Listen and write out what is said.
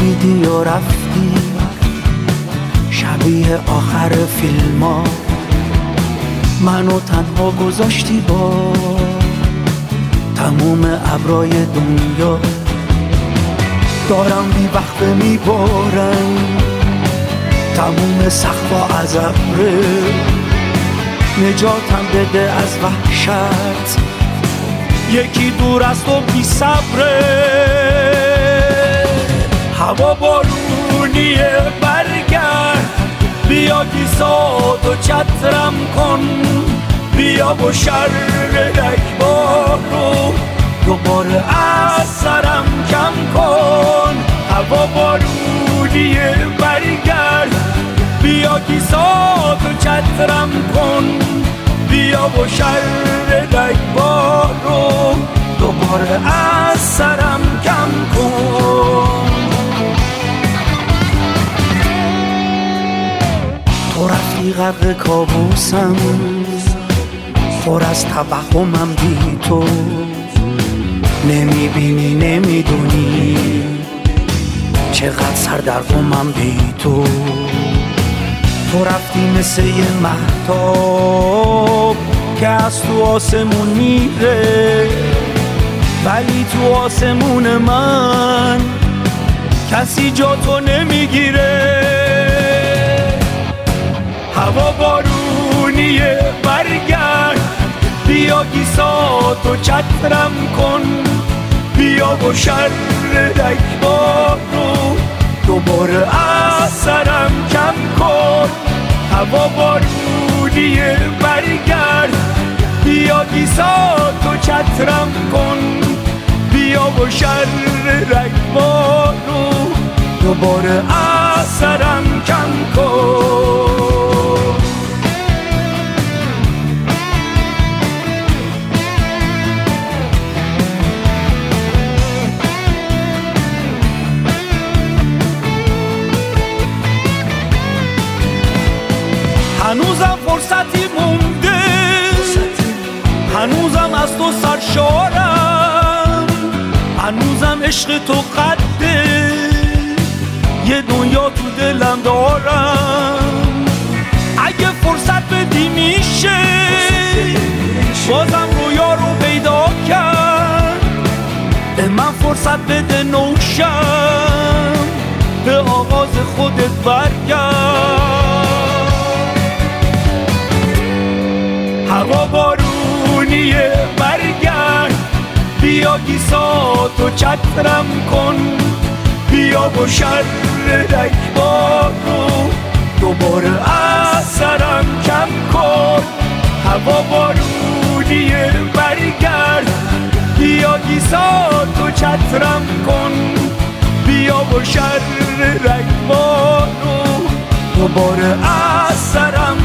خوابیدی و رفتی شبیه آخر فیلم ها، منو تنها گذاشتی با تموم ابرای دنیا. دارم بی وقت میبارم تموم سقفا از ابره، نجاتم بده از وحشت، یکی دور است و بی صبره. هوا بارونیه برگرد، بیا گیساتو چترم کن، بیا با شرک بارو دوباره از سرم کم کن. هوا بارونیه برگرد، بیا گیساتو چترم کن، بیا با شرک بارو دوباره از سرم کم کن. تو رفتی غرق کابوسم، پر از توهمم بی تو، نمیبینی نمیدونی چقدر سردرگمم بی تو. تو رفتی مثل یه مهتاب که از تو آسمون میره، ولی تو آسمون من کسی جا تو نمیگیره. هوا بارونیه برگرد، بیا گیساتو چترم کن، بیا با شرک بارو دوباره از سرم کم کن. هوا بارونیه برگرد، بیا گیساتو چترم کن، بیا با شرک بارو دوباره از سرم کم کن. هنوزم فرصتی مونده، هنوزم از تو سرشارم، هنوزم عشق تو قده، یه دنیا تو دلم دارم. اگه فرصت بدی میشه بازم رویا رو پیدا کرد، به من فرصت بده نوشم، به آغاز خودت برگرد. هوا بارونیه برگرد، بیا گیساتو چترم کن، بیا با شرک بارو دوباره از سرم کم کن. هوا بارونیه برگرد، بیا گیساتو چترم کن، بیا با شرک بارو دوباره از سرم